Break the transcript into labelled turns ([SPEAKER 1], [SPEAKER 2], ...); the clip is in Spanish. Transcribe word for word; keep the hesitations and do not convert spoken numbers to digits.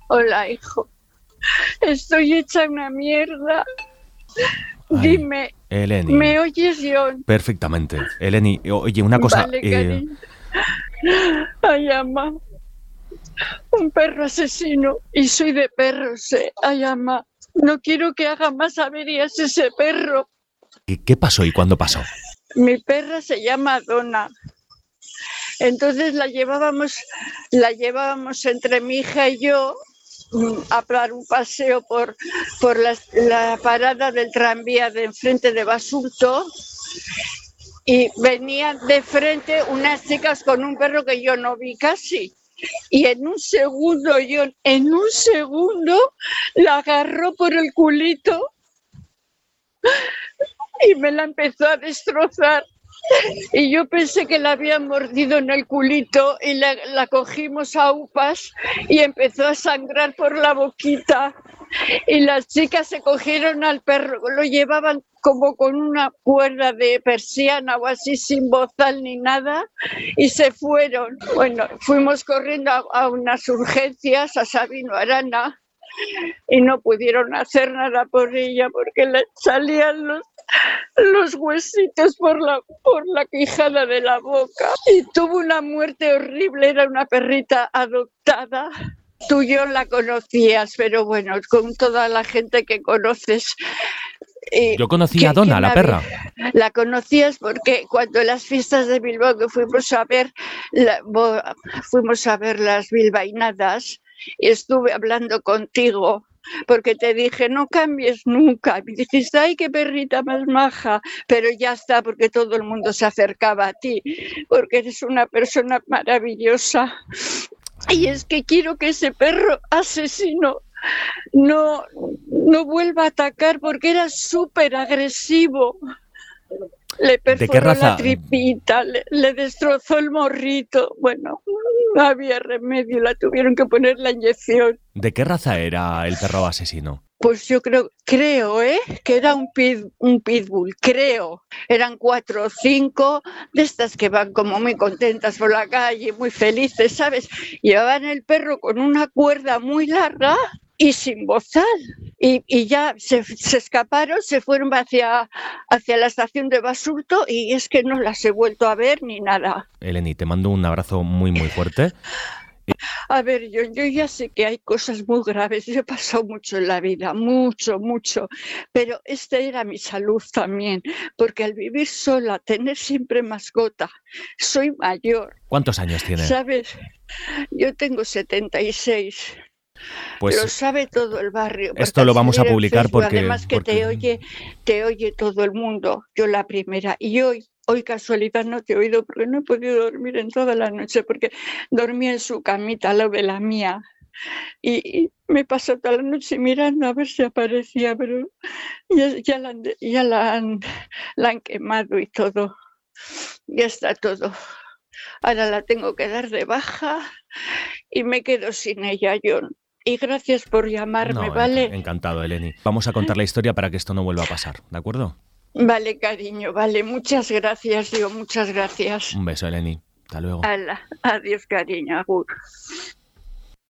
[SPEAKER 1] Hola, hijo. Estoy hecha una mierda.
[SPEAKER 2] Ay,
[SPEAKER 1] Dime,
[SPEAKER 2] Eleni.
[SPEAKER 1] ¿me oyes, John?
[SPEAKER 2] Perfectamente. Eleni, oye, una cosa...
[SPEAKER 1] Vale,
[SPEAKER 2] eh,
[SPEAKER 1] cariño. Ay, ama. Un perro asesino. Y soy de perros, eh. Ay, ama. No quiero que haga más averías ese perro.
[SPEAKER 2] ¿qué, ¿Qué pasó y cuándo pasó?
[SPEAKER 1] Mi perra se llama Donna. Entonces la llevábamos, la llevábamos entre mi hija y yo a dar un paseo por, por la, la parada del tranvía de enfrente de Basurto y venían de frente unas chicas con un perro que yo no vi casi. Y en un segundo, yo, en un segundo, la agarró por el culito y me la empezó a destrozar. Y yo pensé que la habían mordido en el culito y la, la cogimos a upas y empezó a sangrar por la boquita. Y las chicas se cogieron al perro, lo llevaban como con una cuerda de persiana o así, sin bozal ni nada, y se fueron. Bueno, fuimos corriendo a, a unas urgencias a Sabino Arana y no pudieron hacer nada por ella porque le salían los los huesitos por la, por la quijada de la boca y tuvo una muerte horrible, era una perrita adoptada. Tú y yo la conocías, pero bueno, con toda la gente que conoces. Eh,
[SPEAKER 2] Yo conocí a Donna, la perra.
[SPEAKER 1] La conocías porque cuando en las fiestas de Bilbao que fuimos a ver, la, fuimos a ver las bilbainadas y estuve hablando contigo. Porque te dije, no cambies nunca. Y dijiste, ay, qué perrita más maja. Pero ya está, porque todo el mundo se acercaba a ti, porque eres una persona maravillosa. Y es que quiero que ese perro asesino no, no vuelva a atacar, porque era súper agresivo. Le perforó la tripita, le, le destrozó el morrito. Bueno, no había remedio, la tuvieron que poner la inyección.
[SPEAKER 2] ¿De qué raza era el perro asesino?
[SPEAKER 1] Pues yo creo, creo, ¿eh? Que era un, pit, un pitbull, creo. Eran cuatro o cinco de estas que van como muy contentas por la calle, muy felices, ¿sabes? Llevaban el perro con una cuerda muy larga y sin bozal. Y, y ya se, se escaparon, se fueron hacia, hacia la estación de Basurto y es que no las he vuelto a ver ni nada.
[SPEAKER 2] Eleni, te mando un abrazo muy, muy fuerte.
[SPEAKER 1] A ver, yo, yo ya sé que hay cosas muy graves, yo he pasado mucho en la vida, mucho, mucho, pero esta era mi salud también, porque al vivir sola, tener siempre mascota, soy mayor.
[SPEAKER 2] ¿Cuántos años tiene?
[SPEAKER 1] ¿Sabes? Yo tengo setenta y seis.
[SPEAKER 2] Pues
[SPEAKER 1] lo sabe todo el barrio.
[SPEAKER 2] Esto lo vamos a publicar
[SPEAKER 1] Facebook,
[SPEAKER 2] porque...
[SPEAKER 1] Además que
[SPEAKER 2] porque...
[SPEAKER 1] te oye, te oye todo el mundo, yo la primera, y hoy... Hoy casualidad no te he oído porque no he podido dormir en toda la noche porque dormía en su camita al lado de la mía y, y me pasó toda la noche mirando a ver si aparecía, pero ya, ya, la, han, ya la, han, la han quemado y todo, ya está todo. Ahora la tengo que dar de baja y me quedo sin ella, John. Y gracias por llamarme,
[SPEAKER 2] no,
[SPEAKER 1] ¿vale?
[SPEAKER 2] Encantado, Eleni. Vamos a contar la historia para que esto no vuelva a pasar, ¿de acuerdo?
[SPEAKER 1] Vale, cariño, vale. Muchas gracias, digo, muchas gracias.
[SPEAKER 2] Un beso, Eleni. Hasta luego.
[SPEAKER 1] Ala, adiós, cariño. Agur.